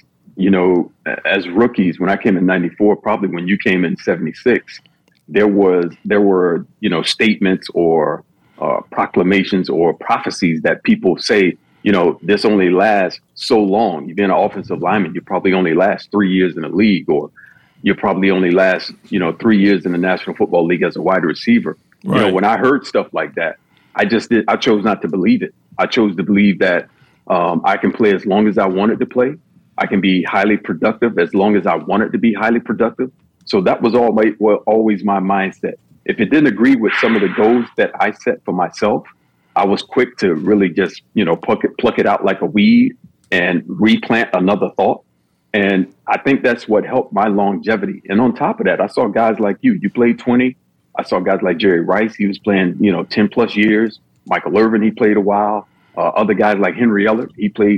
Speaker 19: as rookies, when I came in '94, probably when you came in '76, there were statements or proclamations or prophecies that people say, this only lasts so long. You've been an offensive lineman, you probably only last 3 years in the league, or you probably only last, 3 years in the National Football League as a wide receiver.
Speaker 5: Right.
Speaker 19: When I heard stuff like that, I chose not to believe it. I chose to believe that I can play as long as I wanted to play. I can be highly productive as long as I wanted to be highly productive. So that was always my mindset. If it didn't agree with some of the goals that I set for myself, I was quick to really just, pluck it out like a weed and replant another thought. And I think that's what helped my longevity. And on top of that, I saw guys like you. You played 20. I saw guys like Jerry Rice. He was playing, 10 plus years. Michael Irvin, he played a while. Other guys like Henry Ellert, he played,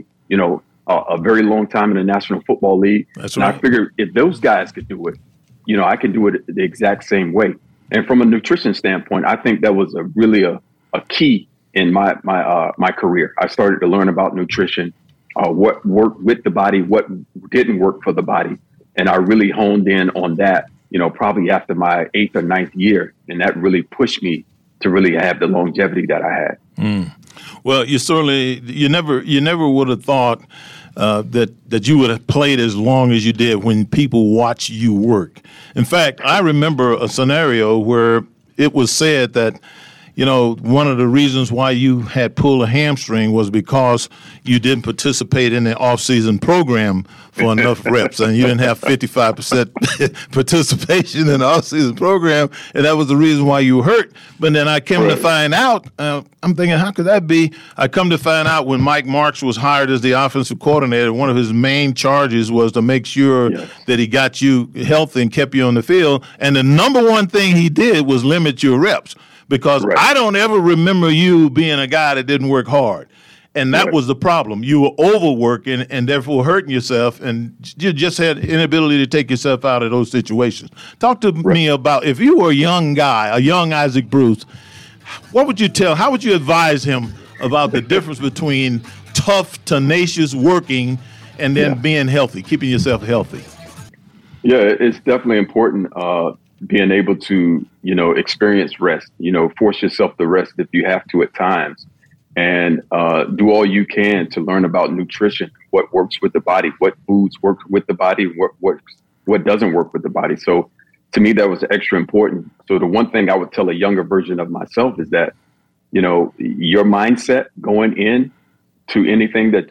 Speaker 19: a very long time in the National Football League.
Speaker 5: That's
Speaker 19: and
Speaker 5: right.
Speaker 19: I figured if those guys could do it, I can do it the exact same way. And from a nutrition standpoint, I think that was really a key in my career. I started to learn about nutrition, what worked with the body, what didn't work for the body. And I really honed in on that, probably after my 8th or 9th year. And that really pushed me to really have the longevity that I had.
Speaker 5: Mm. Well, you never would have thought that you would have played as long as you did when people watch you work. In fact, I remember a scenario where it was said that, one of the reasons why you had pulled a hamstring was because you didn't participate in the off-season program for enough reps, and you didn't have 55% participation in the off-season program, and that was the reason why you were hurt. But then I came to find out, I'm thinking, how could that be? I come to find out when Mike Marks was hired as the offensive coordinator, one of his main charges was to make sure that he got you healthy and kept you on the field, and the number one thing he did was limit your reps. Because I don't ever remember you being a guy that didn't work hard. And that was the problem. You were overworking and therefore hurting yourself, and you just had inability to take yourself out of those situations. Talk to me about, if you were a young guy, a young Isaac Bruce, how would you advise him about the difference between tough, tenacious working and then being healthy, keeping yourself healthy?
Speaker 19: Yeah, it's definitely important. Being able to, experience rest, force yourself to rest if you have to at times, and do all you can to learn about nutrition, what works with the body, what foods work with the body, what doesn't work with the body. So to me, that was extra important. So the one thing I would tell a younger version of myself is that, your mindset going in to anything that,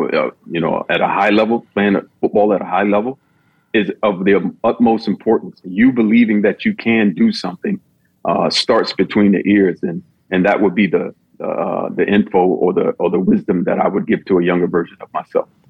Speaker 19: at a high level, playing football at a high level, is of the utmost importance. You believing that you can do something starts between the ears, and that would be the info or the wisdom that I would give to a younger version of myself.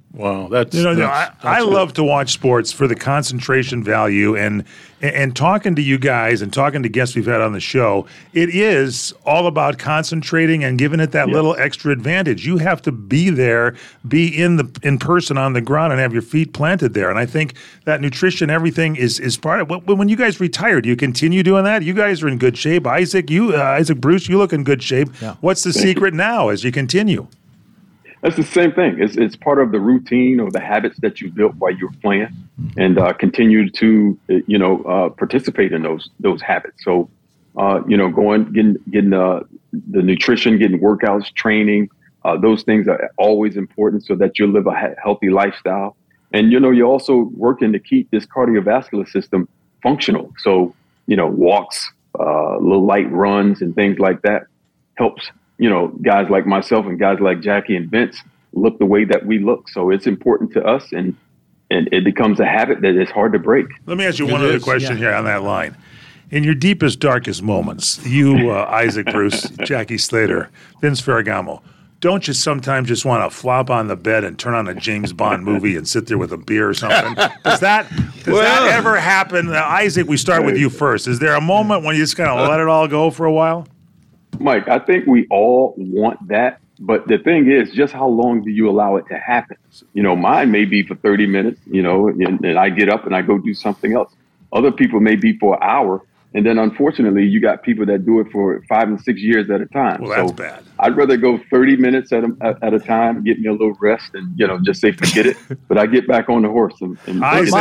Speaker 5: Wow, that's
Speaker 3: I love to watch sports for the concentration value and talking to you guys and talking to guests we've had on the show. It is all about concentrating and giving it that little extra advantage. You have to be there, be in person on the ground, and have your feet planted there. And I think that nutrition, everything is part of. When you guys retire, do you continue doing that? You guys are in good shape, Isaac. Isaac Bruce, you look in good shape. Yeah. What's the secret now as you continue?
Speaker 19: That's the same thing. It's part of the routine or the habits that you built while you were playing, and continue to participate in those habits. So getting the nutrition, getting workouts, training, those things are always important so that you live a healthy lifestyle. And you're also working to keep this cardiovascular system functional. So walks, little light runs, and things like that helps. Guys like myself and guys like Jackie and Vince look the way that we look. So it's important to us, and it becomes a habit that is hard to break.
Speaker 3: Let me ask you one other question here on that line. In your deepest, darkest moments, you, Isaac Bruce, Jackie Slater, Vince Ferragamo, don't you sometimes just want to flop on the bed and turn on a James Bond movie and sit there with a beer or something? Does that ever happen? Isaac, we start with you first. Is there a moment when you just kind of let it all go for a while?
Speaker 19: Mike, I think we all want that. But the thing is, just how long do you allow it to happen? Mine may be for 30 minutes, and I get up and I go do something else. Other people may be for an hour. And then, unfortunately, you got people that do it for 5 and 6 years at a time.
Speaker 3: Well, that's bad.
Speaker 19: I'd rather go 30 minutes at a time, get me a little rest, and just say forget it. But I get back on the horse.
Speaker 4: At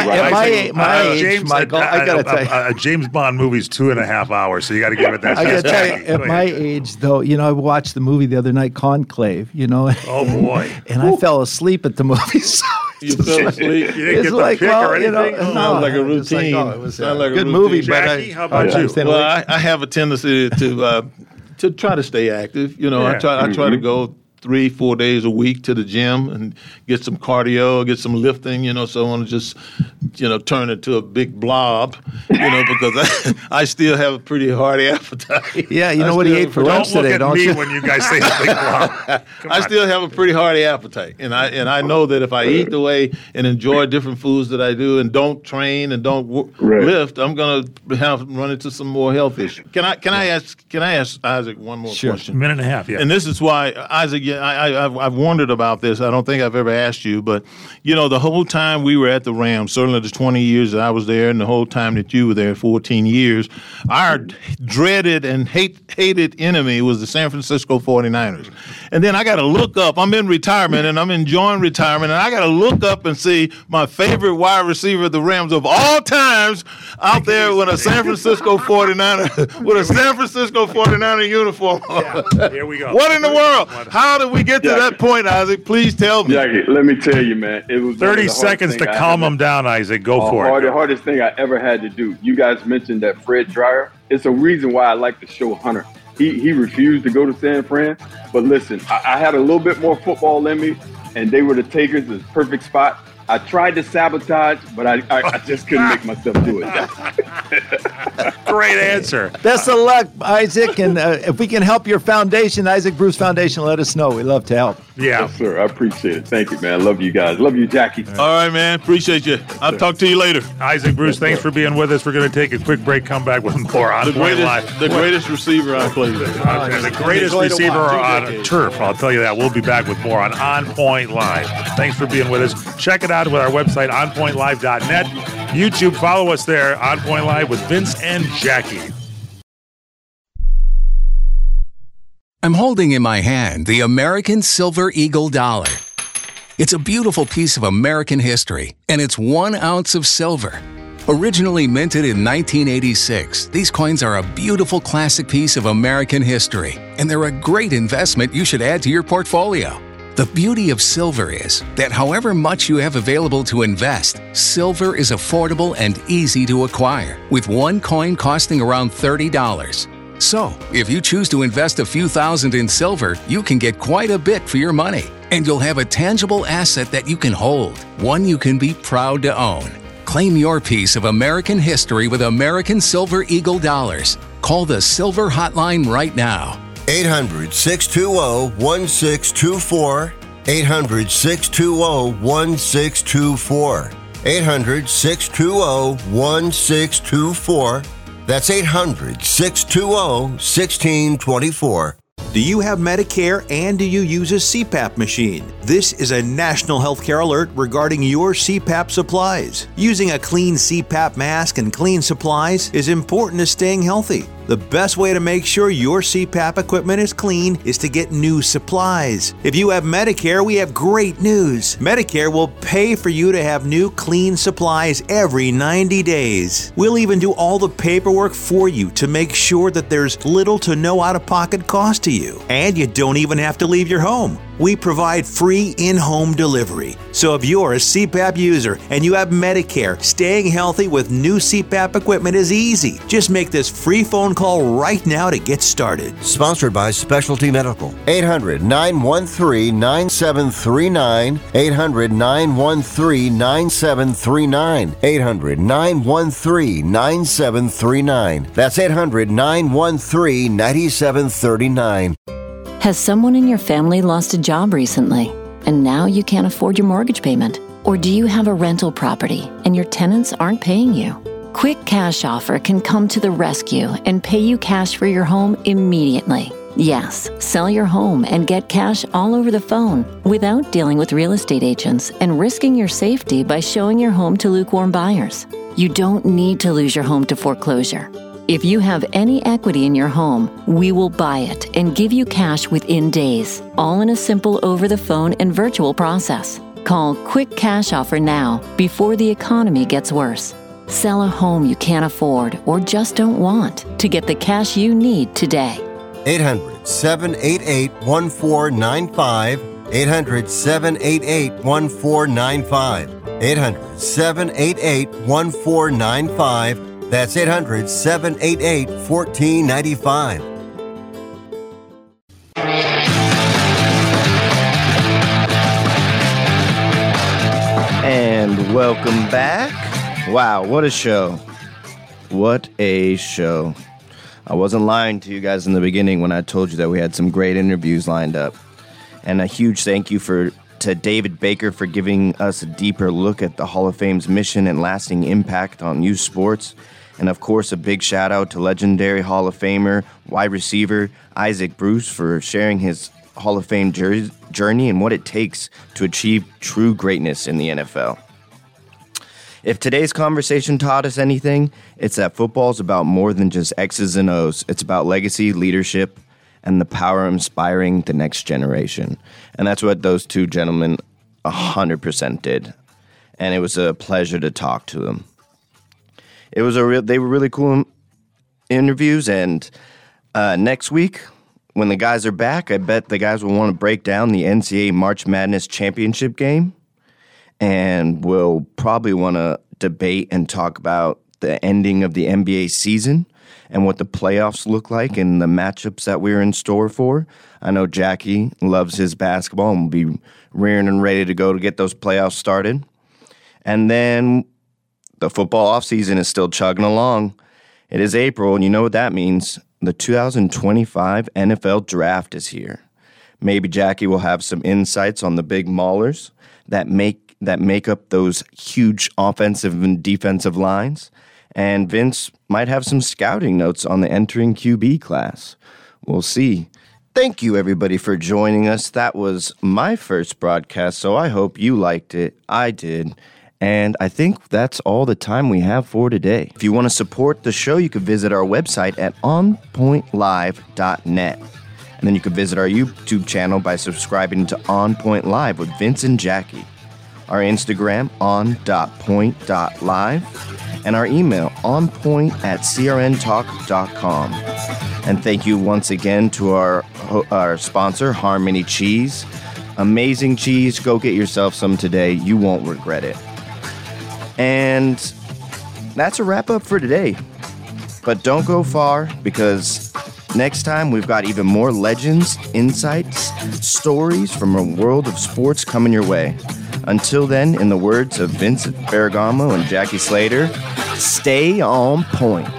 Speaker 4: my age, Michael, I got to tell you,
Speaker 3: a James Bond movie's 2.5 hours, so you got to give it that.
Speaker 4: I got to tell you, at my age, though, I watched the movie the other night, Conclave.
Speaker 3: Oh boy!
Speaker 4: And I fell asleep at the movie. So
Speaker 5: you fell asleep.
Speaker 3: You didn't get the pick or anything.
Speaker 5: Sounds like a routine.
Speaker 4: It was a good movie,
Speaker 3: Jackie,
Speaker 4: but
Speaker 3: how about you?
Speaker 5: Well, I have a tendency to try to stay active. I try to go 3-4 days a week to the gym and get some cardio, get some lifting, so I want to just, turn it to a big blob, because I still have a pretty hearty appetite.
Speaker 4: Yeah, you know what he ate for lunch today, don't you?
Speaker 3: Don't look at me when you guys say a big blob.
Speaker 5: I still have a pretty hearty appetite, and I know that if I eat the way and enjoy different foods that I do and don't train and don't lift, I'm going to run into some more health issues. Can I ask Isaac one more question?
Speaker 3: A minute and a half, yeah.
Speaker 5: And this is why, Isaac, I've wondered about this. I don't think I've ever asked you, but, the whole time we were at the Rams, certainly the 20 years that I was there and the whole time that you were there, 14 years, our dreaded and hated enemy was the San Francisco 49ers. And then I got to look up. I'm in retirement, and I'm enjoying retirement, and I got to look up and see my favorite wide receiver of the Rams of all times out there with a San Francisco 49er, with a San Francisco 49er uniform.
Speaker 3: Yeah, here we go.
Speaker 5: What in the world? How did we get to that point, Isaac? Please tell me.
Speaker 19: Jackie, let me tell you, man. It was
Speaker 3: 30 seconds to calm him down, Isaac. Go for it.
Speaker 19: The hardest thing I ever had to do. You guys mentioned that Fred Dreyer. It's a reason why I like to show Hunter. He refused to go to San Fran. But listen, I had a little bit more football in me, and they were the takers. It's a perfect spot. I tried to sabotage, but I just couldn't make myself do it.
Speaker 3: Great answer.
Speaker 4: Best of luck, Isaac. And if we can help your foundation, Isaac Bruce Foundation, let us know. We'd love to help.
Speaker 3: Yeah.
Speaker 19: Yes, sir. I appreciate it. Thank you, man. Love you guys. Love you, Jackie.
Speaker 5: All right, man. Appreciate you. I'll talk to you later.
Speaker 3: Isaac Bruce, thanks for being with us. We're going to take a quick break, come back with more On Point Live.
Speaker 5: The greatest receiver I played with.
Speaker 3: The greatest receiver on turf. I'll tell you that. We'll be back with more on Point Live. Thanks for being with us. Check it out with our website, onpointlive.net. YouTube, follow us there, On Point Live with Vince and Jackie.
Speaker 20: I'm holding in my hand the American Silver Eagle dollar. It's a beautiful piece of American history, and it's 1 ounce of silver. Originally minted in 1986, these coins are a beautiful classic piece of American history, and they're a great investment you should add to your portfolio. The beauty of silver is that however much you have available to invest, silver is affordable and easy to acquire, with one coin costing around $30. So, if you choose to invest a few thousand in silver, you can get quite a bit for your money, and you'll have a tangible asset that you can hold, one you can be proud to own. Claim your piece of American history with American Silver Eagle dollars. Call the Silver Hotline right now.
Speaker 8: 800-620-1624. 800-620-1624. 800-620-1624. That's 800-620-1624.
Speaker 21: Do you have Medicare and do you use a CPAP machine? This is a national healthcare alert regarding your CPAP supplies. Using a clean CPAP mask and clean supplies is important to staying healthy. The best way to make sure your CPAP equipment is clean is to get new supplies. If you have Medicare, we have great news. Medicare will pay for you to have new clean supplies every 90 days. We'll even do all the paperwork for you to make sure that there's little to no out-of-pocket cost to you. And you don't even have to leave your home. We provide free in-home delivery. So if you're a CPAP user and you have Medicare, staying healthy with new CPAP equipment is easy. Just make this free phone call right now to get started.
Speaker 8: Sponsored by Specialty Medical. 800-913-9739. 800-913-9739. 800-913-9739. That's 800-913-9739.
Speaker 22: Has someone in your family lost a job recently, and now you can't afford your mortgage payment? Or do you have a rental property and your tenants aren't paying you? Quick Cash Offer can come to the rescue and pay you cash for your home immediately. Yes, sell your home and get cash all over the phone without dealing with real estate agents and risking your safety by showing your home to lukewarm buyers. You don't need to lose your home to foreclosure. If you have any equity in your home, we will buy it and give you cash within days, all in a simple over-the-phone and virtual process. Call Quick Cash Offer now before the economy gets worse. Sell a home you can't afford or just don't want to get the cash you need today.
Speaker 8: 800-788-1495. 800-788-1495. 800-788-1495. That's 800-788-1495.
Speaker 2: And welcome back. Wow, what a show. What a show. I wasn't lying to you guys in the beginning when I told you that we had some great interviews lined up. And a huge thank you to David Baker for giving us a deeper look at the Hall of Fame's mission and lasting impact on youth sports. And of course, a big shout out to legendary Hall of Famer, wide receiver Isaac Bruce for sharing his Hall of Fame journey and what it takes to achieve true greatness in the NFL. If today's conversation taught us anything, it's that football is about more than just X's and O's. It's about legacy, leadership, and the power of inspiring the next generation. And that's what those two gentlemen 100% did. And it was a pleasure to talk to them. They were really cool interviews, and next week, when the guys are back, I bet the guys will want to break down the NCAA March Madness championship game, and we'll probably want to debate and talk about the ending of the NBA season and what the playoffs look like and the matchups that we're in store for. I know Jackie loves his basketball and will be rearing and ready to go to get those playoffs started. And then the football offseason is still chugging along. It is April, and you know what that means. The 2025 NFL Draft is here. Maybe Jackie will have some insights on the big maulers that make up those huge offensive and defensive lines. And Vince might have some scouting notes on the entering QB class. We'll see. Thank you, everybody, for joining us. That was my first broadcast, so I hope you liked it. I did. And I think that's all the time we have for today. If you want to support the show, you can visit our website at onpointlive.net. And then you can visit our YouTube channel by subscribing to On Point Live with Vince and Jackie. Our Instagram, on.point.live. And our email, onpoint@crntalk.com. And thank you once again to our sponsor, Harmony Cheese. Amazing cheese. Go get yourself some today. You won't regret it. And that's a wrap up for today. But don't go far, because next time we've got even more legends, insights, stories from a world of sports coming your way. Until then, in the words of Vincent Ferragamo and Jackie Slater, stay on point.